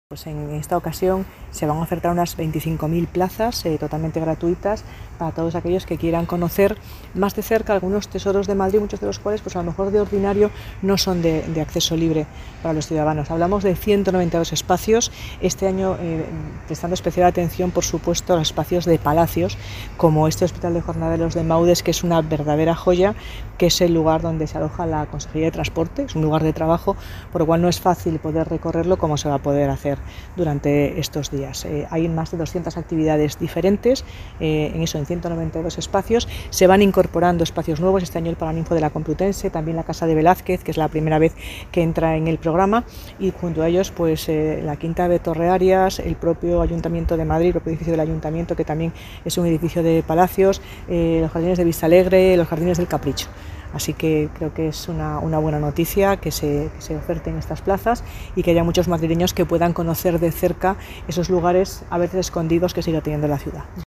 Pues en esta ocasión se van a ofertar unas 25.000 plazas totalmente gratuitas para todos aquellos que quieran conocer más de cerca algunos tesoros de Madrid, muchos de los cuales pues a lo mejor de ordinario no son de acceso libre para los ciudadanos. Hablamos de 192 espacios, este año prestando especial atención por supuesto a los espacios de palacios, como este Hospital de Jornaleros de Maúdes, que es una verdadera joya, que es el lugar donde se aloja la Consejería de Transporte, es un lugar de trabajo, por lo cual no es fácil poder recorrerlo como se va a poder hacer durante estos días. Hay más de 200 actividades diferentes, en 192 espacios. Se van incorporando espacios nuevos, este año el Paraninfo de la Complutense, también la Casa de Velázquez, que es la primera vez que entra en el programa, y junto a ellos pues la Quinta de Torrearias, el propio Ayuntamiento de Madrid, el propio edificio del Ayuntamiento, que también es un edificio de palacios, los jardines de Vistalegre, los jardines del Capricho. Así que creo que es una buena noticia que se oferten estas plazas y que haya muchos madrileños que puedan conocer de cerca esos lugares a veces escondidos que sigue teniendo la ciudad.